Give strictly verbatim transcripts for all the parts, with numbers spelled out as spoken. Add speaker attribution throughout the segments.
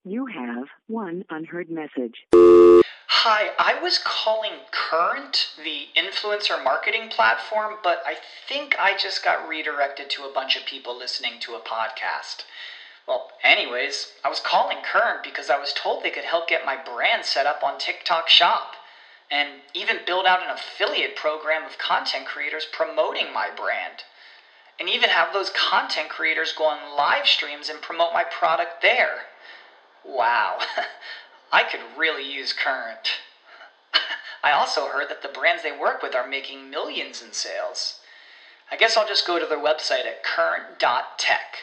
Speaker 1: You have one unheard message.
Speaker 2: Hi, I was calling Current, the influencer marketing platform, but I think I just got redirected to a bunch of people listening to a podcast. Well, anyways, I was calling Current because I was told they could help get my brand set up on TikTok Shop and even build out an affiliate program of content creators promoting my brand. And even have those content creators go on live streams and promote my product there. Wow, I could really use Current. I also heard that the brands they work with are making millions in sales. I guess I'll just go to their website at current dot tech.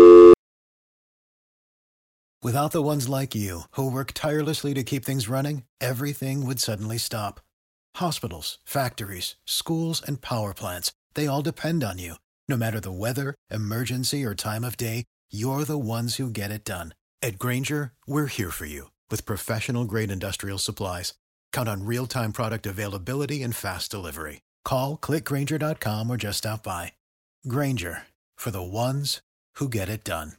Speaker 3: Without the ones like you, who work tirelessly to keep things running, everything would suddenly stop. Hospitals, factories, schools, and power plants, they all depend on you. No matter the weather, emergency, or time of day, you're the ones who get it done. At Grainger, we're here for you with professional-grade industrial supplies. Count on real-time product availability and fast delivery. Call, click Grainger dot com, or just stop by. Grainger, for the ones who get it done.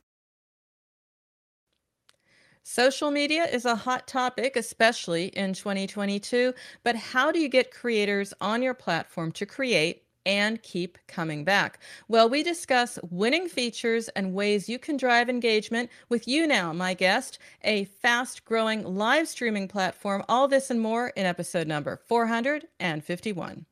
Speaker 4: Social media is a hot topic, especially in twenty twenty-two, but how do you get creators on your platform to create and keep coming back? Well, we discuss winning features and ways you can drive engagement with YouNow, my guest, a fast-growing live streaming platform. All this and more in episode number four hundred fifty-one.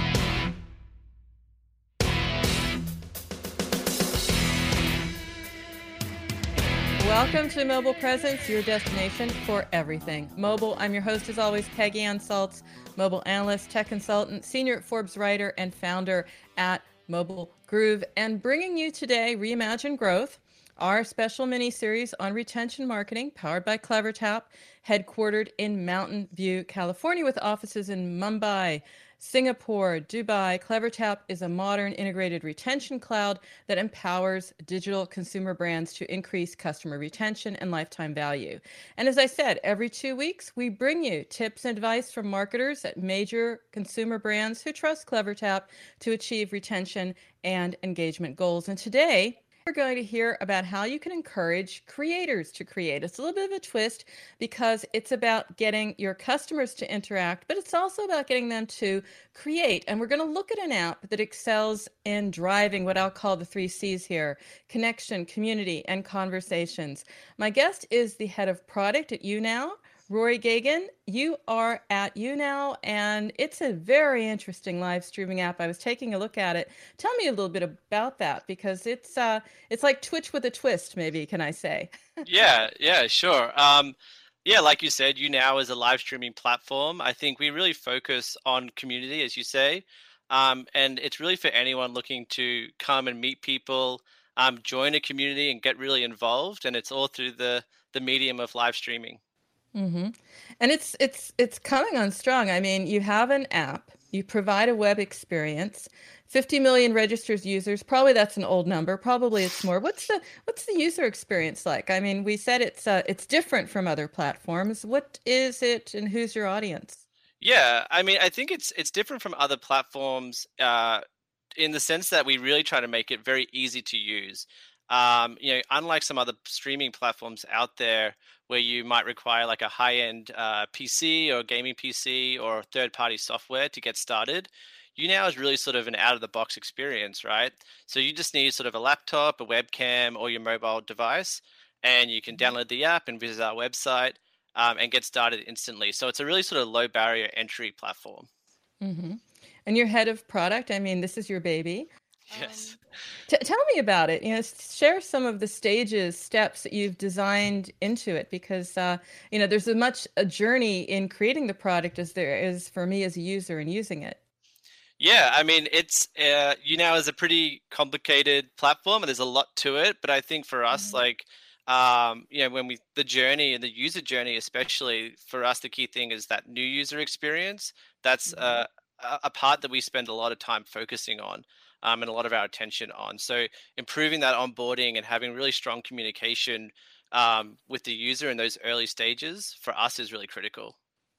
Speaker 4: Welcome to Mobile Presence, your destination for everything mobile. I'm your host, as always, Peggy Ann Saltz, mobile analyst, tech consultant, senior Forbes writer, and founder at Mobile Groove. And bringing you today, Reimagine Growth, our special mini-series on retention marketing, powered by CleverTap, headquartered in Mountain View, California, with offices in Mumbai, Singapore, Dubai. CleverTap is a modern integrated retention cloud that empowers digital consumer brands to increase customer retention and lifetime value. And as I said, every two weeks, we bring you tips and advice from marketers at major consumer brands who trust CleverTap to achieve retention and engagement goals. And today, we're going to hear about how you can encourage creators to create. It's a little bit of a twist because it's about getting your customers to interact, but it's also about getting them to create. And we're going to look at an app that excels in driving what I'll call the three C's here: connection, community, and conversations. My guest is the head of product at YouNow, Rory Gagan. You are at YouNow, and it's a very interesting live streaming app. I was taking a look at it. Tell me a little bit about that, because it's uh, it's like Twitch with a twist, maybe, can I say?
Speaker 5: yeah, yeah, sure. Um, yeah, like you said, YouNow is a live streaming platform. I think we really focus on community, as you say, um, and it's really for anyone looking to come and meet people, um, join a community, and get really involved. And it's all through the the medium of live streaming.
Speaker 4: Mm-hmm. And it's it's it's coming on strong. I mean, you have an app, you provide a web experience, fifty million registered users. Probably that's an old number. Probably it's more. What's the what's the user experience like? I mean, we said it's uh, it's different from other platforms. What is it, and who's your audience?
Speaker 5: Yeah, I mean, I think it's it's different from other platforms uh, in the sense that we really try to make it very easy to use. Um, you know, unlike some other streaming platforms out there where you might require like a high-end uh, P C or gaming P C or third-party software to get started, YouNow is really sort of an out-of-the-box experience, right? So you just need sort of a laptop, a webcam, or your mobile device, and you can download the app and visit our website um, and get started instantly. So it's a really sort of low-barrier entry platform.
Speaker 4: Mm-hmm. And you're head of product. I mean, this is your baby.
Speaker 5: Yes.
Speaker 4: Um, t- tell me about it. You know, share some of the stages, steps that you've designed into it, because uh, you know, there's a much a journey in creating the product as there is for me as a user and using it.
Speaker 5: Yeah, I mean, it's uh, YouNow is a pretty complicated platform, and there's a lot to it. But I think for us,
Speaker 4: Mm-hmm.
Speaker 5: like, um, you know, when we the journey and the user journey, especially for us, the key thing is that new user experience. That's
Speaker 4: Mm-hmm.
Speaker 5: uh, a a part that we spend a lot of time focusing on, um, and a lot of our attention on. So improving that onboarding and having really strong communication um, with the user in those early stages for us is really critical.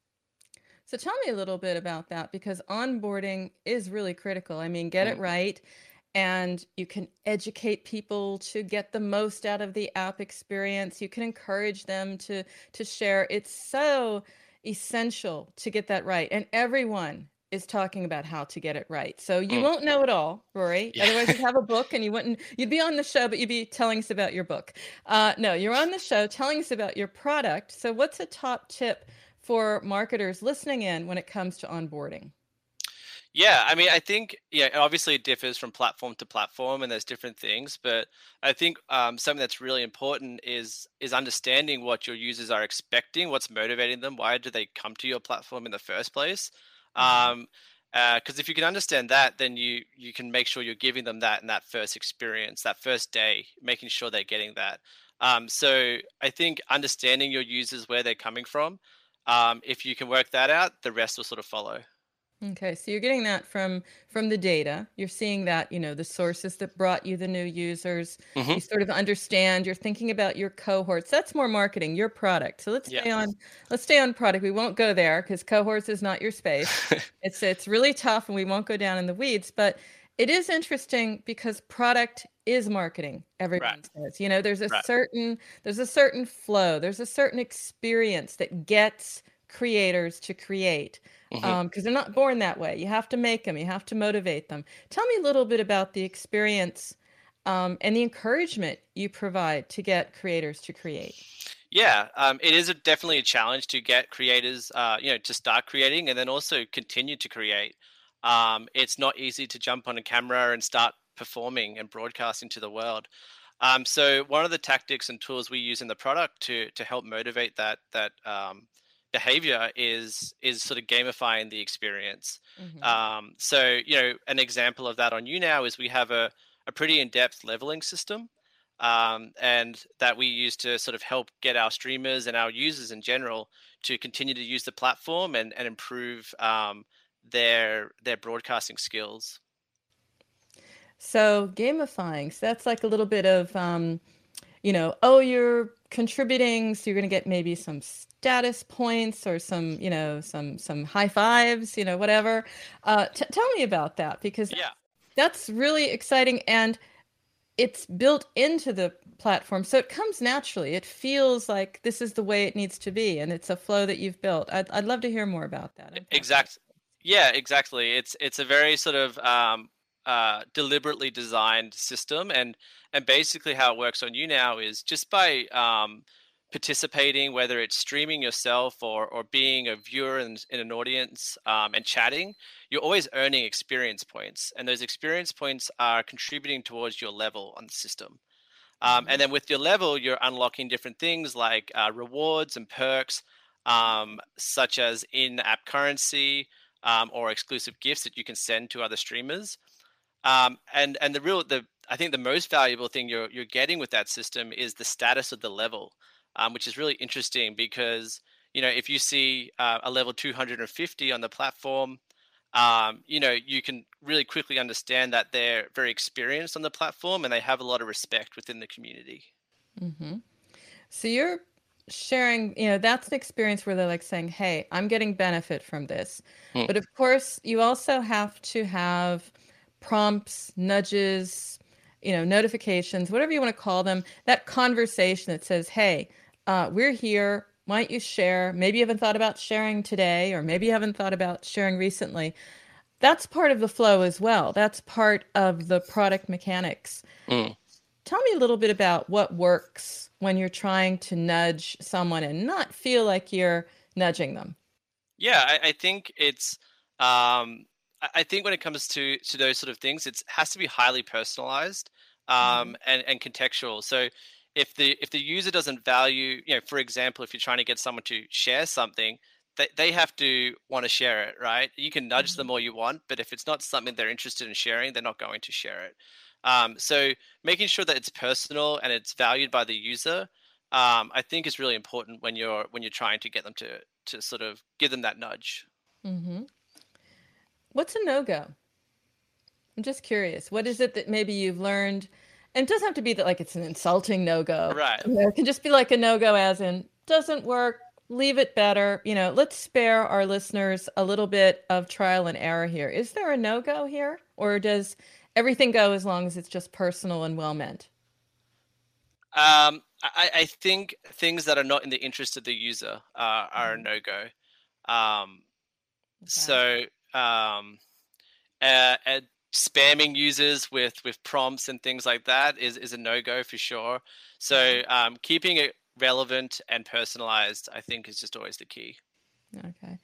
Speaker 4: So tell me a little bit about that, because onboarding is really critical. I mean, get it right. and you can educate people to get the most out of the app experience. You can encourage them to to share. It's so essential to get that right, and everyone is talking about how to get it right. So you
Speaker 5: Mm.
Speaker 4: won't know it all, Rory.
Speaker 5: Yeah.
Speaker 4: Otherwise, you'd have a book, and you wouldn't. You'd be on the show, but you'd be telling us about your book. Uh, no, you're on the show telling us about your product. So, what's a top tip for marketers listening in when it comes to onboarding?
Speaker 5: Yeah, I mean, I think, yeah, obviously it differs from platform to platform, and there's different things. But I think um, something that's really important is is understanding what your users are expecting, what's motivating them, why do they come to your platform in the first place.
Speaker 4: Mhm.
Speaker 5: Um, because if you can understand that, then you you can make sure you're giving them that in that first experience, that first day, making sure they're getting that. Um, so I think understanding your users, where they're coming from, um, if you can work that out, the rest will sort of follow.
Speaker 4: Okay, so you're getting that from from the data. You're seeing that, you know, the sources that brought you the new users.
Speaker 5: Hmm.
Speaker 4: You sort of understand, you're thinking about your cohorts. That's more marketing, your product. So let's
Speaker 5: Yeah.
Speaker 4: stay on let's stay on product. We won't go there because cohorts is not your space. It's it's really tough and we won't go down in the weeds, but it is interesting because product is marketing,
Speaker 5: Right.
Speaker 4: everyone says. You know, there's a
Speaker 5: Right.
Speaker 4: certain there's a certain flow, there's a certain experience that gets creators to create
Speaker 5: Hmm.
Speaker 4: um, because they're not born that way. You have to make them, you have to motivate them. Tell me a little bit about the experience um, and the encouragement you provide to get creators to create.
Speaker 5: Yeah, um, it is a, definitely a challenge to get creators, uh, you know, to start creating and then also continue to create. Um, it's not easy to jump on a camera and start performing and broadcasting to the world. Um, so one of the tactics and tools we use in the product to to help motivate that that um, behavior is is sort of gamifying the experience.
Speaker 4: Hmm.
Speaker 5: Um, so you know, an example of that on YouNow is we have a a pretty in-depth leveling system, um, and that we use to sort of help get our streamers and our users in general to continue to use the platform and, and improve um, their their broadcasting skills.
Speaker 4: So gamifying, so that's like a little bit of, um, you know, oh, you're contributing, so you're going to get maybe some status points or some, you know, some some high fives, you know, whatever. Uh, t- tell me about that because
Speaker 5: Yeah.
Speaker 4: that's really exciting and it's built into the platform, so it comes naturally. It feels like this is the way it needs to be, and it's a flow that you've built. I'd I'd love to hear more about that. Unpack that.
Speaker 5: Exact. Yeah, exactly. It's it's a very sort of um, uh, deliberately designed system, and and basically how it works on you now is just by um, participating, whether it's streaming yourself or or being a viewer in, in an audience um, and chatting, you're always earning experience points, and those experience points are contributing towards your level on the system. Um,
Speaker 4: Mhm.
Speaker 5: and then with your level, you're unlocking different things like uh, rewards and perks, um, such as in-app currency um, or exclusive gifts that you can send to other streamers. Um, and and the real the I think the most valuable thing you're you're getting with that system is the status of the level, um, which is really interesting because you know if you see uh, a level two hundred fifty on the platform, um, you know, you can really quickly understand that they're very experienced on the platform and they have a lot of respect within the community.
Speaker 4: Mhm. So you're sharing, you know, that's an experience where they're like saying, "Hey, I'm getting benefit from this."
Speaker 5: Hmm.
Speaker 4: But of course, you also have to have prompts, nudges, you know, notifications, whatever you want to call them, that conversation that says, "Hey, uh, we're here. Why don't you share? Maybe you haven't thought about sharing today, or maybe you haven't thought about sharing recently." That's part of the flow as well. That's part of the product mechanics.
Speaker 5: Mm.
Speaker 4: Tell me a little bit about what works when you're trying to nudge someone and not feel like you're nudging them.
Speaker 5: Yeah, I, I think it's um, I I think when it comes to to those sort of things, it has to be highly personalized um,
Speaker 4: Mhm.
Speaker 5: and and contextual. So if the if the user doesn't value, you know, for example, if you're trying to get someone to share something, they they have to want to share it, right? You can nudge
Speaker 4: Mhm.
Speaker 5: them all you want, but if it's not something they're interested in sharing, they're not going to share it. Um, so making sure that it's personal and it's valued by the user, um, I think is really important when you're when you're trying to get them to to sort of give them that nudge.
Speaker 4: Mhm. What's a no-go? I'm just curious. What is it that maybe you've learned? And it doesn't have to be that like it's an insulting no-go.
Speaker 5: Right.
Speaker 4: You know, it can just be like a no-go as in doesn't work, leave it better. You know, let's spare our listeners a little bit of trial and error here. Is there a no-go here? Or does everything go as long as it's just personal and well meant?
Speaker 5: Um, I, I think things that are not in the interest of the user uh, are a
Speaker 4: Mhm.
Speaker 5: no-go. Um,
Speaker 4: Okay.
Speaker 5: so um, uh, uh, spamming users with with prompts and things like that is is a no-go for sure. So um, keeping it relevant and personalized, I think, is just always the key.
Speaker 4: Okay.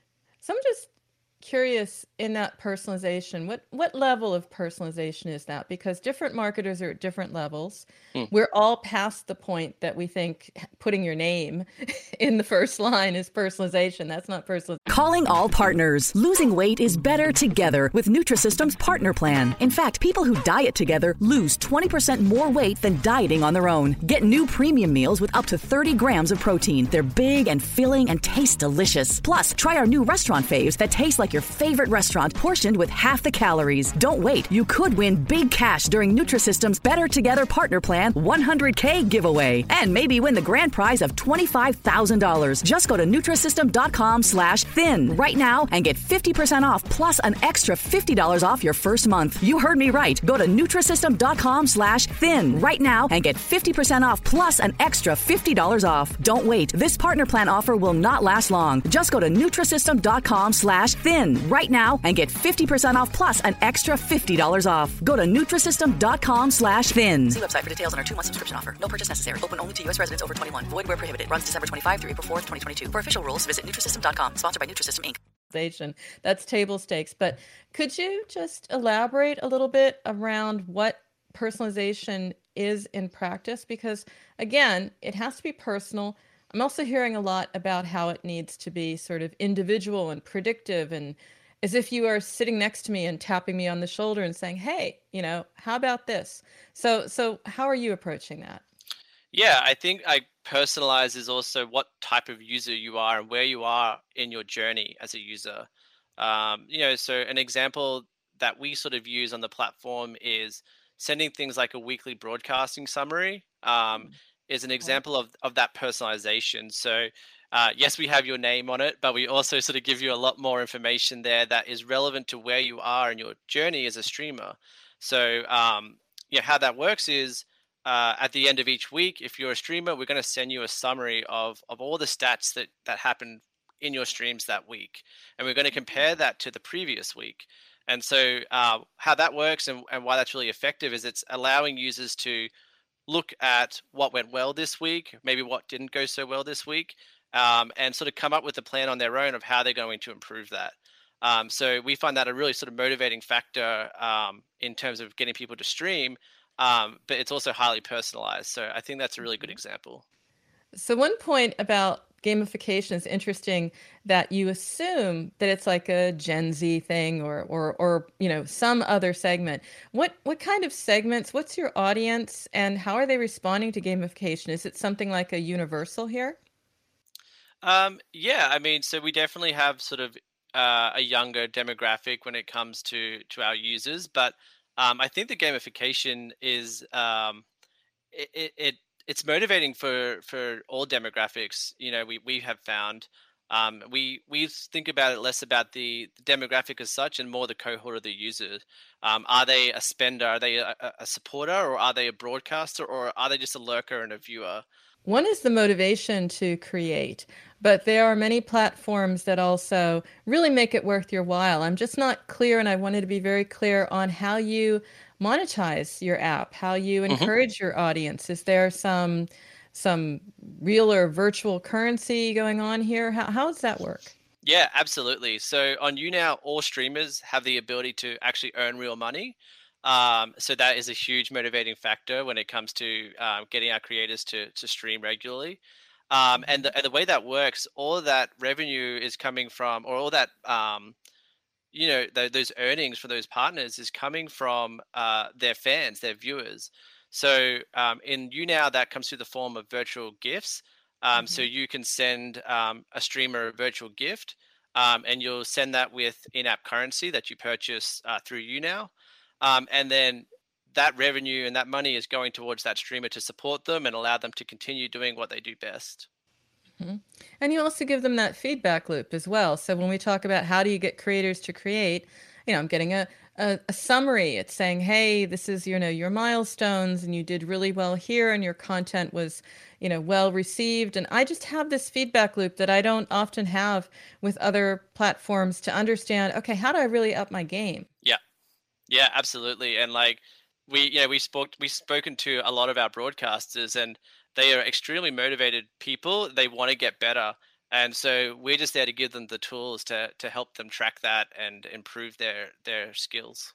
Speaker 4: So I'm just curious in that personalization, what what level of personalization is that? Because different marketers are at different levels.
Speaker 5: Hmm.
Speaker 4: We're all past the point that we think putting your name in the first line is personalization. That's not personalization.
Speaker 6: Calling all partners. Losing weight is better together with Nutrisystem's Partner Plan. In fact, people who diet together lose twenty percent more weight than dieting on their own. Get new premium meals with up to thirty grams of protein. They're big and filling and taste delicious. Plus, try our new restaurant faves that taste like your favorite restaurant, portioned with half the calories. Don't wait. You could win big cash during Nutrisystem's Better Together Partner Plan one hundred K giveaway. And maybe win the grand prize of twenty-five thousand dollars. Just go to Nutrisystem.com slash thin right now and get fifty percent off plus an extra fifty dollars off your first month. You heard me right. Go to Nutrisystem.com slash thin right now and get fifty percent off plus an extra fifty dollars off. Don't wait. This Partner Plan offer will not last long. Just go to Nutrisystem.com slash thin right now and get fifty percent off plus an extra fifty dollars off. Go to Nutrisystem.com slash thin.
Speaker 7: See website for details on our two-month subscription offer. No purchase necessary. Open only to U S residents over twenty-one. Void where prohibited. Runs December twenty-fifth through April fourth, twenty twenty-two. For official rules, visit Nutrisystem dot com. Sponsored by Nutrisystem, Incorporated.
Speaker 4: That's table stakes. But could you just elaborate a little bit around what personalization is in practice? Because again, it has to be personal. I'm also hearing a lot about how it needs to be sort of individual and predictive, and as if you are sitting next to me and tapping me on the shoulder and saying, hey, you know, how about this? So, so how are you approaching that?
Speaker 5: Yeah, I think I personalize is also what type of user you are and where you are in your journey as a user. Um, you know, so an example that we sort of use on the platform is sending things like a weekly broadcasting summary. Um, is an example of of that personalization. So uh, yes, we have your name on it, but we also sort of give you a lot more information there that is relevant to where you are in your journey as a streamer. So um, yeah, how that works is uh, at the end of each week, if you're a streamer, we're going to send you a summary of of all the stats that that happened in your streams that week, and we're going to compare that to the previous week. And so uh, how that works and, and why that's really effective is it's allowing users to look at what went well this week, maybe what didn't go so well this week, um, and sort of come up with a plan on their own of how they're going to improve that. Um, so we find that a really sort of motivating factor um, in terms of getting people to stream, um, but it's also highly personalized. So I think that's a really good example.
Speaker 4: So one point about gamification is interesting, that you assume that it's like a Gen Z thing or or or you know, some other segment. What what kind of segments, what's your audience, and how are they responding to gamification? Is it something like a universal here?
Speaker 5: Um, yeah, I mean, so we definitely have sort of uh, a younger demographic when it comes to to our users, but um, I think the gamification is um, it, it, it it's motivating for for all demographics. You know, we we have found um, we we think about it less about the, the demographic as such and more the cohort of the user. Um, are they a spender? Are they a, a supporter, or are they a broadcaster, or are they just a lurker and a viewer?
Speaker 4: One is the motivation to create, but there are many platforms that also really make it worth your while. I'm just not clear, and I wanted to be very clear on how you monetize your app, how you
Speaker 5: Mm-hmm.
Speaker 4: encourage your audience. Is there some some real or virtual currency going on here? How how does that work?
Speaker 5: Yeah, absolutely. So on YouNow, all streamers have the ability to actually earn real money. Um, so that is a huge motivating factor when it comes to um, getting our creators to to stream regularly. Um, and, the, and the way that works, all of that revenue is coming from, or all that um, you know, th- those earnings for those partners is coming from uh, their fans, their viewers. So um, in YouNow, that comes through the form of virtual gifts. Um, So
Speaker 4: Mhm.
Speaker 5: you can send um, a streamer a virtual gift, um, and you'll send that with in-app currency that you purchase uh, through YouNow. Um, and then that revenue and that money is going towards that streamer to support them and allow them to continue doing what they do best.
Speaker 4: Mhm. And you also give them that feedback loop as well. So when we talk about how do you get creators to create, you know, I'm getting a, a, a summary. It's saying, hey, this is, you know, your milestones and you did really well here and your content was, you know, well received. And I just have this feedback loop that I don't often have with other platforms to understand, okay, how do I really up my game?
Speaker 5: Yeah. Yeah, absolutely. And like we, yeah, we spoke, we've spoken to a lot of our broadcasters and they are extremely motivated people. They want to get better. And so we're just there to give them the tools to to help them track that and improve their their skills.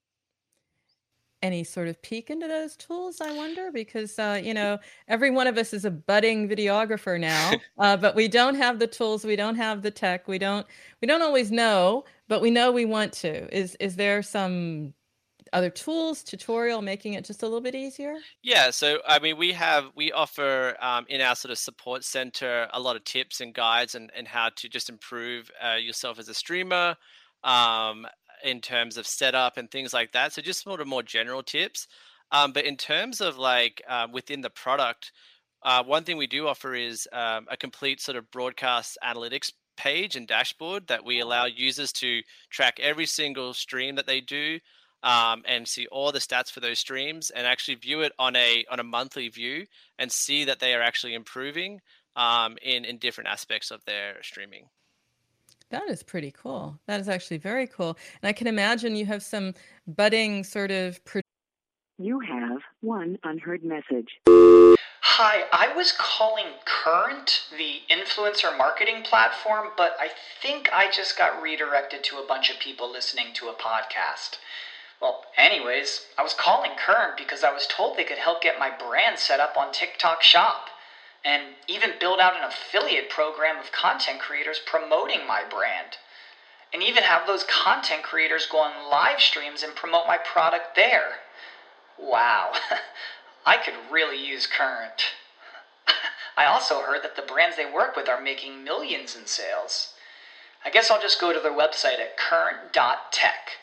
Speaker 4: Any sort of peek into those tools, I wonder? Because, uh, you know, every one of us is a budding videographer now, uh, but we don't have the tools, we don't have the tech, we don't we don't always know, but we know we want to. Is is there some other tools, tutorial, making it just a little bit easier?
Speaker 5: Yeah, so I mean, we have we offer um, in our sort of support center a lot of tips and guides and and how to just improve uh, yourself as a streamer, um, in terms of setup and things like that. So just sort of more general tips. Um, but in terms of like uh, within the product, uh, one thing we do offer is um, a complete sort of broadcast analytics page and dashboard that we allow users to track every single stream that they do, um, and see all the stats for those streams and actually view it on a on a monthly view and see that they are actually improving um, in in different aspects of their streaming.
Speaker 4: That is pretty cool. That is actually very cool. And I can imagine you have some budding sort of pro-
Speaker 1: You have one unheard message.
Speaker 2: Hi, I was calling Current, the influencer marketing platform, but I think I just got redirected to a bunch of people listening to a podcast. Well, anyways, I was calling Current because I was told they could help get my brand set up on TikTok Shop and even build out an affiliate program of content creators promoting my brand. And even have those content creators go on live streams and promote my product there. Wow, I could really use Current. I also heard that the brands they work with are making millions in sales. I guess I'll just go to their website at current dot tech.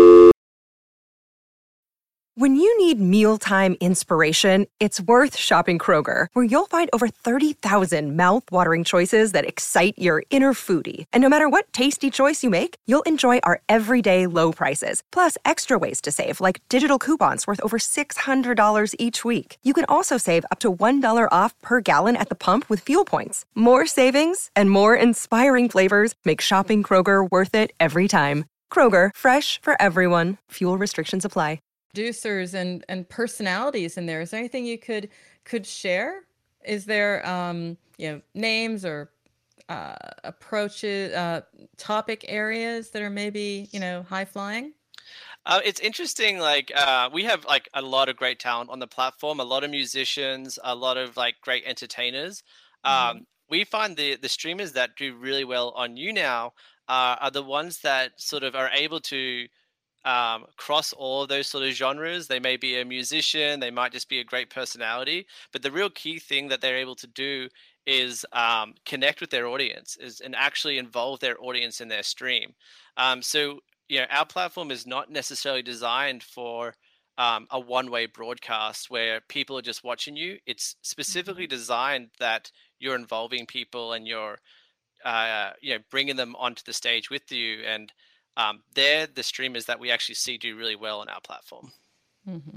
Speaker 8: When you need mealtime inspiration, it's worth shopping Kroger, where you'll find over thirty thousand mouth-watering choices that excite your inner foodie. And no matter what tasty choice you make, you'll enjoy our everyday low prices, plus extra ways to save, like digital coupons worth over six hundred dollars each week. You can also save up to one dollar off per gallon at the pump with fuel points. More savings and more inspiring flavors make shopping Kroger worth it every time. Kroger, fresh for everyone. Fuel restrictions apply.
Speaker 4: Producers and and personalities in there. Is there anything you could could share? Is there um, you know, names or uh, approaches, uh, topic areas that are maybe, you know, high flying?
Speaker 5: Uh, it's interesting. Like uh, we have like a lot of great talent on the platform, a lot of musicians, a lot of like great entertainers.
Speaker 4: Mm-hmm.
Speaker 5: Um, we find the the streamers that do really well on YouNow uh, are the ones that sort of are able to um, cross all of those sort of genres. They may be a musician, they might just be a great personality, but the real key thing that they're able to do is um, connect with their audience is and actually involve their audience in their stream. Um, so, you know, our platform is not necessarily designed for um, a one-way broadcast where people are just watching you. It's specifically designed that you're involving people and you're, uh, you know, bringing them onto the stage with you. And um, they're the streamers that we actually see do really well on our platform.
Speaker 4: Mm-hmm.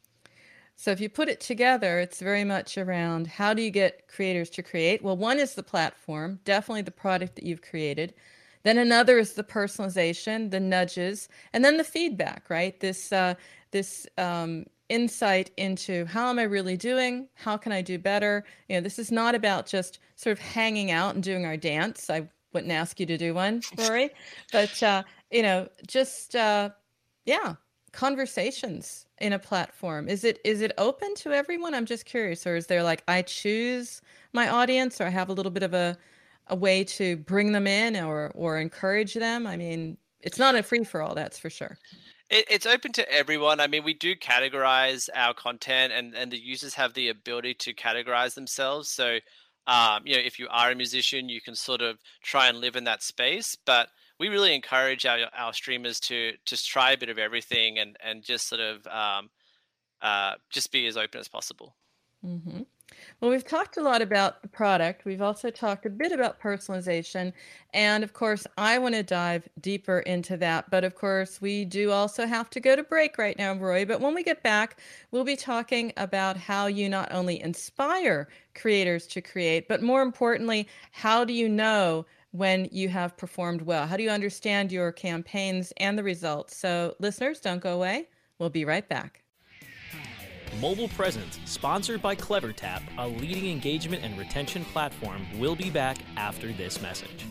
Speaker 4: So if you put it together, it's very much around how do you get creators to create? Well, one is the platform, definitely the product that you've created. Then another is the personalization, the nudges, and then the feedback, right? This uh, this um, insight into how am I really doing? How can I do better? You know, this is not about just sort of hanging out and doing our dance. I wouldn't ask you to do one, Rory, but uh, you know, just uh, yeah, conversations in a platform. Is it is it open to everyone? I'm just curious, or is there like I choose my audience, or I have a little bit of a a way to bring them in or or encourage them? I mean, it's not a free for all, that's for sure.
Speaker 5: It, it's open to everyone. I mean, we do categorize our content, and and the users have the ability to categorize themselves. So, um, you know, if you are a musician, you can sort of try and live in that space. But we really encourage our our streamers to just try a bit of everything and and just sort of um, uh, just be as open as possible.
Speaker 4: Mm-hmm. Well, we've talked a lot about the product. We've also talked a bit about personalization. And of course, I want to dive deeper into that. But of course, we do also have to go to break right now, Roy. But when we get back, we'll be talking about how you not only inspire creators to create, but more importantly, how do you know when you have performed well? How do you understand your campaigns and the results? So listeners, don't go away. We'll be right back.
Speaker 9: Mobile Presence, sponsored by CleverTap, a leading engagement and retention platform, will be back after this message.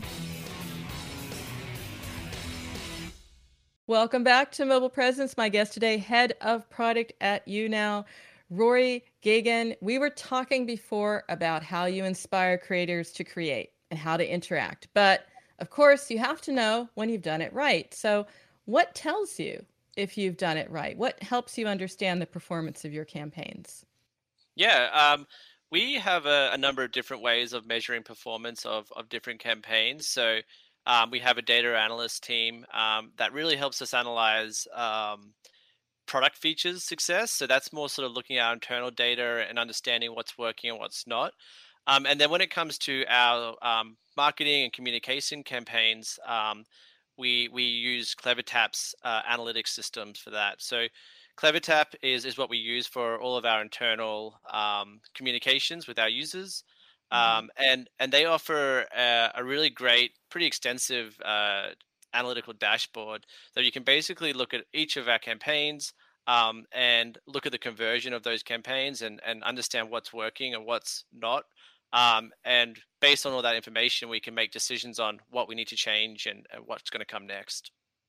Speaker 4: Welcome back to Mobile Presence. My guest today, Head of Product at YouNow, Rory Gagan. We were talking before about how you inspire creators to create and how to interact. But of course, you have to know when you've done it right. So what tells you if you've done it right? What helps you understand the performance of your campaigns?
Speaker 5: Yeah, um, we have a, a number of different ways of measuring performance of, of different campaigns. So um, we have a data analyst team um, that really helps us analyze um, product features success. So that's more sort of looking at our internal data and understanding what's working and what's not. Um, and then when it comes to our um, marketing and communication campaigns, um, we we use CleverTap's uh, analytics systems for that. So CleverTap is is what we use for all of our internal um, communications with our users,
Speaker 4: Mm-hmm.
Speaker 5: um, and and they offer a, a really great, pretty extensive uh, analytical dashboard. So you can basically look at each of our campaigns um, and look at the conversion of those campaigns and and understand what's working and what's not. Um, and based on all that information, we can make decisions on what we need to change and, and what's going to come next.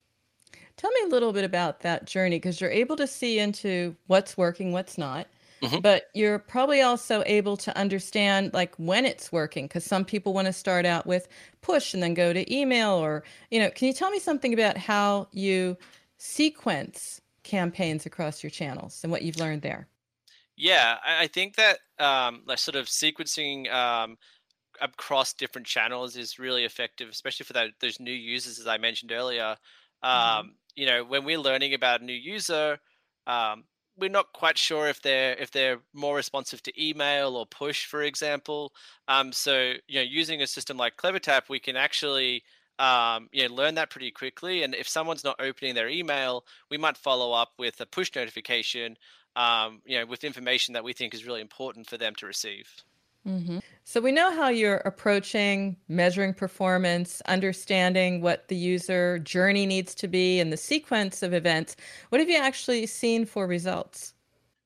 Speaker 4: Tell me a little bit about that journey, because you're able to see into what's working, what's not,
Speaker 5: Mm-hmm.
Speaker 4: but you're probably also able to understand like when it's working, because some people want to start out with push and then go to email, or, you know, can you tell me something about how you sequence campaigns across your channels and what you've learned there?
Speaker 5: Yeah, I, I think that um, like sort of sequencing um, across different channels is really effective, especially for that, those new users, as I mentioned earlier.
Speaker 4: Mm-hmm.
Speaker 5: Um, you know, when we're learning about a new user, um, we're not quite sure if they're if they're more responsive to email or push, for example. Um, so you know, using a system like CleverTap, we can actually um, you know learn that pretty quickly. And if someone's not opening their email, we might follow up with a push notification, um, you know, with information that we think is really important for them to receive.
Speaker 4: Mm-hmm. So we know how you're approaching measuring performance, understanding what the user journey needs to be and the sequence of events. What have you actually seen for results?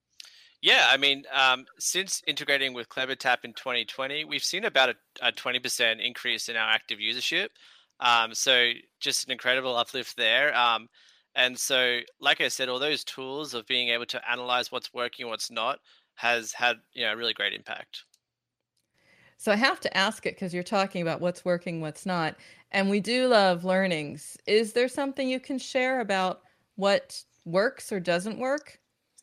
Speaker 5: Yeah, I mean, um, since integrating with CleverTap in twenty twenty, we've seen about a, a twenty percent increase in our active usership. Um, so just an incredible uplift there. Um, and so, like I said, all those tools of being able to analyze what's working, what's not, has had you know a really great impact.
Speaker 4: So I have to ask it because you're talking about what's working, what's not. And we do love learnings. Is there something you can share about what works or doesn't work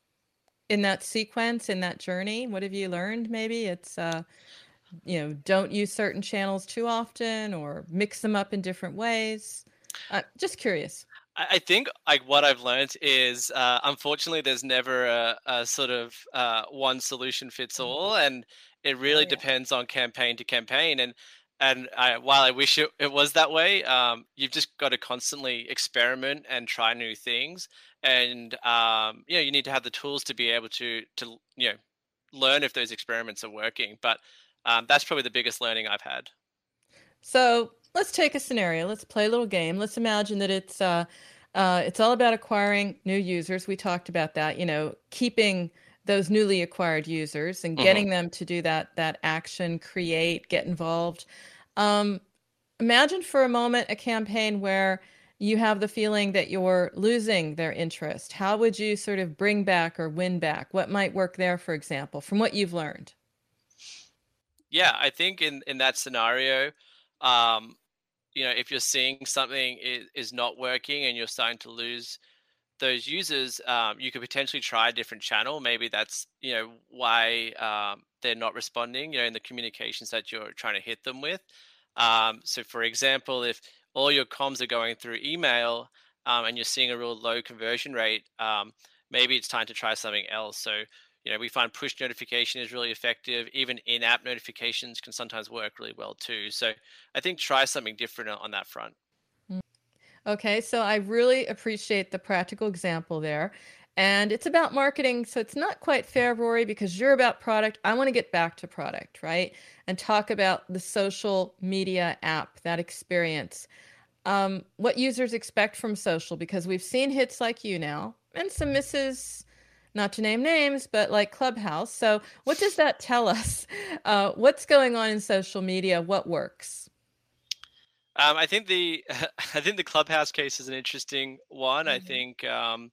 Speaker 4: in that sequence, in that journey? What have you learned? Maybe it's, uh, you know, don't use certain channels too often or mix them up in different ways. Uh, just curious.
Speaker 5: I I think like what I've learned is, uh, unfortunately, there's never a, a sort of uh, one solution fits all, and it
Speaker 4: Oh,
Speaker 5: really
Speaker 4: yeah.
Speaker 5: depends on campaign to campaign. And and I, while I wish it, it was that way, um, you've just got to constantly experiment and try new things, and um, you know you need to have the tools to be able to to you know learn if those experiments are working. But um, that's probably the biggest learning I've had.
Speaker 4: So let's take a scenario. Let's play a little game. Let's imagine that it's uh, uh, it's all about acquiring new users. We talked about that. You know, keeping those newly acquired users and
Speaker 5: hmm
Speaker 4: getting them to do that that action, create, get involved. Um, Imagine for a moment a campaign where you have the feeling that you're losing their interest. How would you sort of bring back or win back? What might work there, for example, from what you've learned?
Speaker 5: Yeah, I think in in that scenario, um, you know, if you're seeing something is, is not working and you're starting to lose those users, um, you could potentially try a different channel. Maybe that's, you know, why um, they're not responding, you know, in the communications that you're trying to hit them with. Um, so, for example, if all your comms are going through email um, and you're seeing a real low conversion rate, um, maybe it's time to try something else. So, you know, we find push notification is really effective. Even in-app notifications can sometimes work really well too. So I think try something different on that front.
Speaker 4: Okay, so I really appreciate the practical example there. And it's about marketing, so it's not quite fair, Rory, because you're about product. I want to get back to product, right? And talk about the social media app, that experience. Um, what users expect from social, because we've seen hits like you now, and some misses, not to name names, but like Clubhouse. So what does that tell us? Uh, what's going on in social media? What works?
Speaker 5: Um, I think the I think the Clubhouse case is an interesting one.
Speaker 4: Mm-hmm.
Speaker 5: I think um,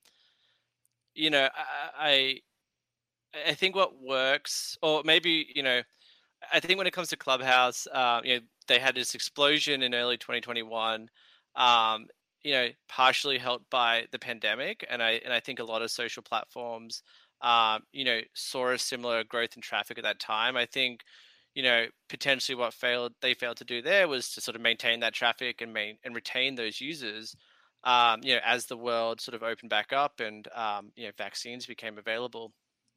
Speaker 5: you know I I think what works, or maybe you know, I think when it comes to Clubhouse, uh, you know, they had this explosion in early twenty twenty-one. Um, you know, partially helped by the pandemic, and I and I think a lot of social platforms, um, you know, saw a similar growth in traffic at that time. I think, you know, potentially what failed they failed to do there was to sort of maintain that traffic and main and retain those users. Um, you know, as the world sort of opened back up and um, you know, vaccines became available.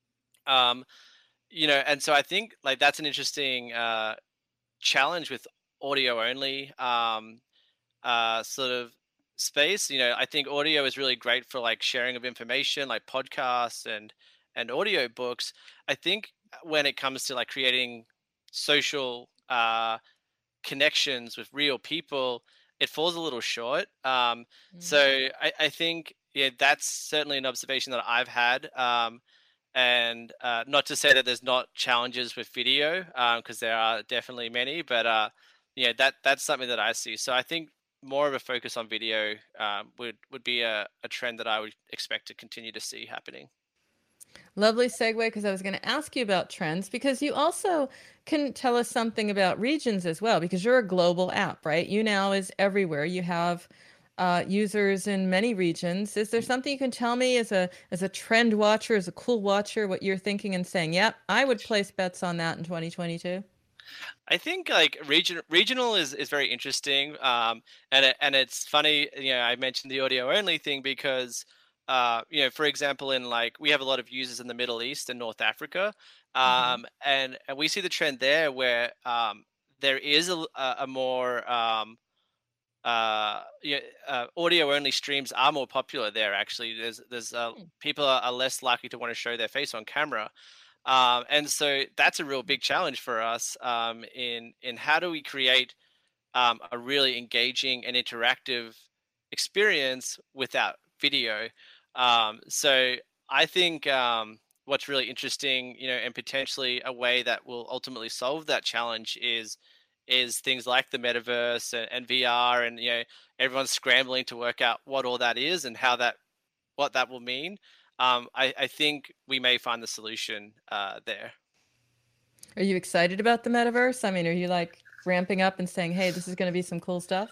Speaker 5: Um, you know, and so I think like that's an interesting uh, challenge with audio only um, uh, sort of space. You know, I think audio is really great for like sharing of information, like podcasts and and audio books. I think when it comes to like creating social uh, connections with real people, it falls a little short. Um,
Speaker 4: Mm-hmm.
Speaker 5: So I, I think yeah, that's certainly an observation that I've had. Um, and uh, not to say that there's not challenges with video, because um, there are definitely many, but uh, yeah, that that's something that I see. So I think more of a focus on video um, would would be a, a trend that I would expect to continue to see happening.
Speaker 4: Lovely segue, because I was going to ask you about trends, because you also can tell us something about regions as well, because you're a global app, right? YouNow is everywhere. You have uh, users in many regions. Is there something you can tell me as a as a trend watcher, as a cool watcher, what you're thinking and saying, yep, I would place bets on that in twenty twenty-two?
Speaker 5: I think like region regional is, is very interesting, um, and it, and it's funny. You know, I mentioned the audio only thing because uh, you know, for example, in like we have a lot of users in the Middle East and North Africa, um,
Speaker 4: Mm-hmm.
Speaker 5: and and we see the trend there where um, there is a, a more um, uh, yeah, uh, audio only streams are more popular there. Actually, there's there's uh, people are, are less likely to want to show their face on camera. Um, and so that's a real big challenge for us um, in in how do we create um, a really engaging and interactive experience without video. Um, so I think um, what's really interesting, you know, and potentially a way that will ultimately solve that challenge is is things like the metaverse and, and V R, and you know, everyone's scrambling to work out what all that is and how that what that will mean. Um, I, I think we may find the solution uh, there.
Speaker 4: Are you excited about the metaverse? I mean, are you like ramping up and saying, hey, this is going to be some cool stuff?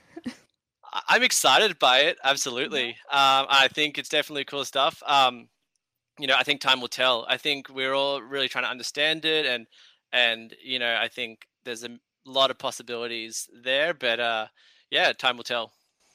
Speaker 5: I- I'm excited by it. Absolutely. Um, I think it's definitely cool stuff. Um, you know, I think time will tell. I think we're all really trying to understand it. And, and you know, I think there's a lot of possibilities there. But uh, yeah, time will tell.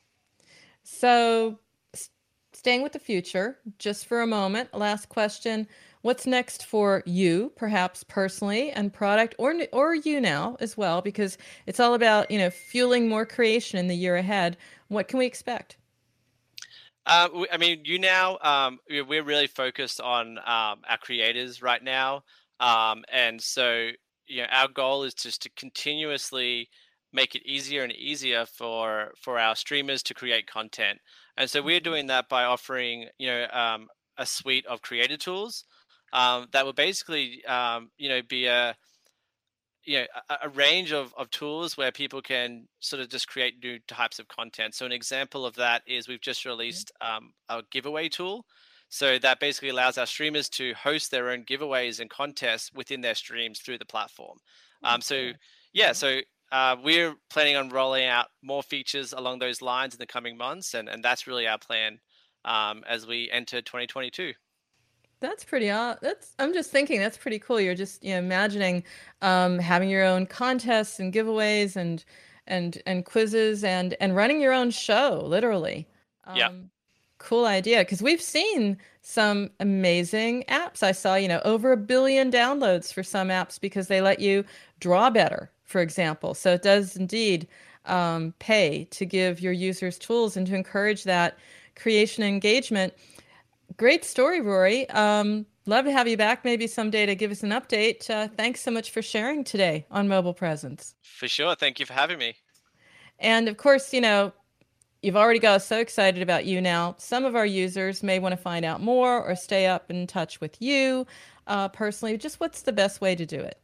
Speaker 4: So staying with the future, just for a moment, last question. What's next for you, perhaps personally and product, or or YouNow as well, because it's all about, you know, fueling more creation in the year ahead. What can we expect?
Speaker 5: Uh, I mean, YouNow, um, we're really focused on um, our creators right now. Um, and so, you know, our goal is just to continuously make it easier and easier for, for our streamers to create content. And so we're doing that by offering, you know, um, a suite of creator tools um, that will basically, um, you know, be a, you know, a, a range of, of tools where people can sort of just create new types of content. So an example of that is we've just released um, a giveaway tool. So that basically allows our streamers to host their own giveaways and contests within their streams through the platform. Um, so yeah, so uh, we're planning on rolling out more features along those lines in the coming months. And, and that's really our plan um, as we enter twenty twenty-two.
Speaker 4: That's pretty odd. That's I'm just thinking that's pretty cool. You're just, you know, imagining um, having your own contests and giveaways and and and quizzes and and running your own show, literally. Um,
Speaker 5: Yeah.
Speaker 4: Cool idea, because we've seen some amazing apps. I saw, you know, over a billion downloads for some apps because they let you draw better, for example. So it does indeed um, pay to give your users tools and to encourage that creation and engagement. Great story, Rory. Um, love to have you back maybe someday to give us an update. Uh, thanks so much for sharing today on Mobile Presence.
Speaker 5: For sure. Thank you for having me.
Speaker 4: And of course, you know, you've already got us so excited about YouNow. Some of our users may want to find out more or stay up in touch with you uh, personally. Just what's the best way to do it?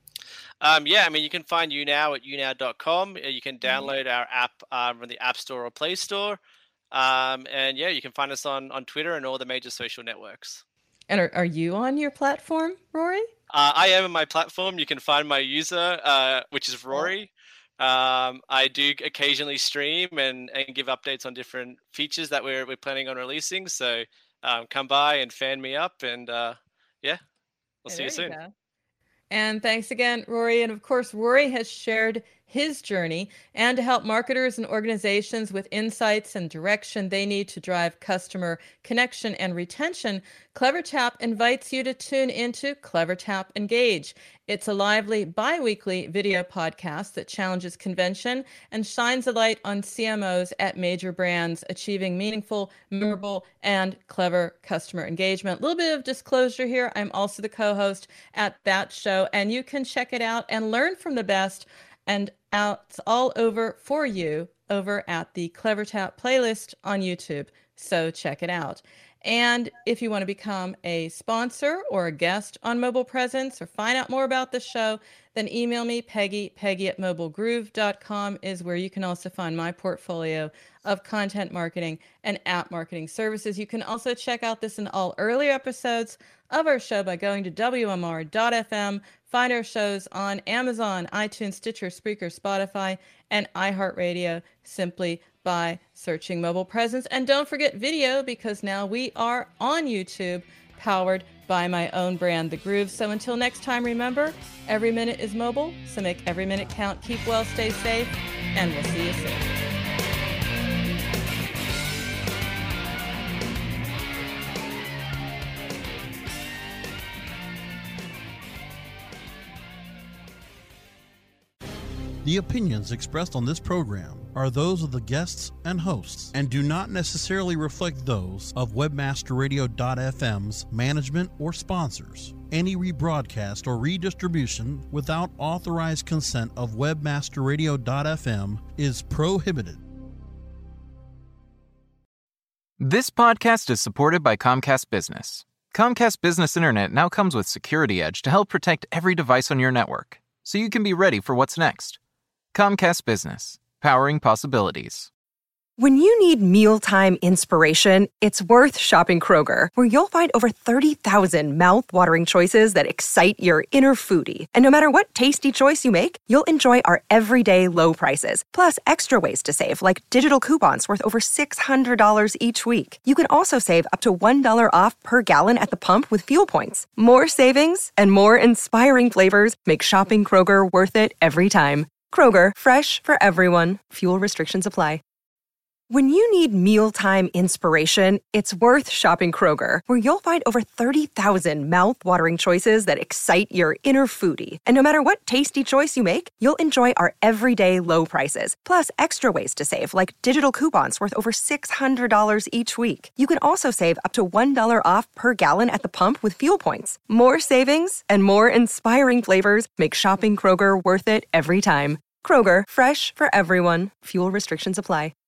Speaker 5: Um, yeah, I mean, you can find YouNow at you now dot com. You can download our app um, from the App Store or Play Store. Um, and yeah, you can find us on, on Twitter and all the major social networks.
Speaker 4: And are, are you on your platform, Rory?
Speaker 5: Uh, I am on my platform. You can find my user, uh, which is Rory. Um, I do occasionally stream and, and give updates on different features that we're we're planning on releasing. So um, come by and fan me up, and uh, yeah, we'll see you soon.
Speaker 4: You and thanks again, Rory. And of course, Rory has shared his journey, and to help marketers and organizations with insights and direction they need to drive customer connection and retention, CleverTap invites you to tune into CleverTap Engage. It's a lively bi-weekly video podcast that challenges convention and shines a light on C M Os at major brands achieving meaningful, memorable, and clever customer engagement. A little bit of disclosure here. I'm also the co-host at that show, and you can check it out and learn from the best. And out, it's all over for you over at the CleverTap playlist on YouTube. So check it out. And if you want to become a sponsor or a guest on Mobile Presence or find out more about the show, then email me, Peggy. Peggy at mobile groove dot com is where you can also find my portfolio of content marketing and app marketing services. You can also check out this and all earlier episodes of our show by going to W M R dot F M. Find our shows on Amazon, iTunes, Stitcher, Spreaker, Spotify, and iHeartRadio simply by searching Mobile Presence. And don't forget video, because now we are on YouTube, powered by my own brand, The Groove. So until next time, remember, every minute is mobile, so make every minute count. Keep well, stay safe, and we'll see you soon.
Speaker 10: The opinions expressed on this program are those of the guests and hosts and do not necessarily reflect those of Webmaster Radio dot F M's management or sponsors. Any rebroadcast or redistribution without authorized consent of Webmaster Radio dot F M is prohibited.
Speaker 11: This podcast is supported by Comcast Business. Comcast Business Internet now comes with Security Edge to help protect every device on your network, so you can be ready for what's next. Comcast Business, powering possibilities.
Speaker 8: When you need mealtime inspiration, it's worth shopping Kroger, where you'll find over thirty thousand mouth-watering choices that excite your inner foodie. And no matter what tasty choice you make, you'll enjoy our everyday low prices, plus extra ways to save, like digital coupons worth over six hundred dollars each week. You can also save up to one dollar off per gallon at the pump with fuel points. More savings and more inspiring flavors make shopping Kroger worth it every time. Kroger, fresh for everyone. Fuel restrictions apply. When you need mealtime inspiration, it's worth shopping Kroger, where you'll find over thirty thousand mouth-watering choices that excite your inner foodie. And no matter what tasty choice you make, you'll enjoy our everyday low prices, plus extra ways to save, like digital coupons worth over six hundred dollars each week. You can also save up to one dollar off per gallon at the pump with fuel points. More savings and more inspiring flavors make shopping Kroger worth it every time. Kroger, fresh for everyone. Fuel restrictions apply.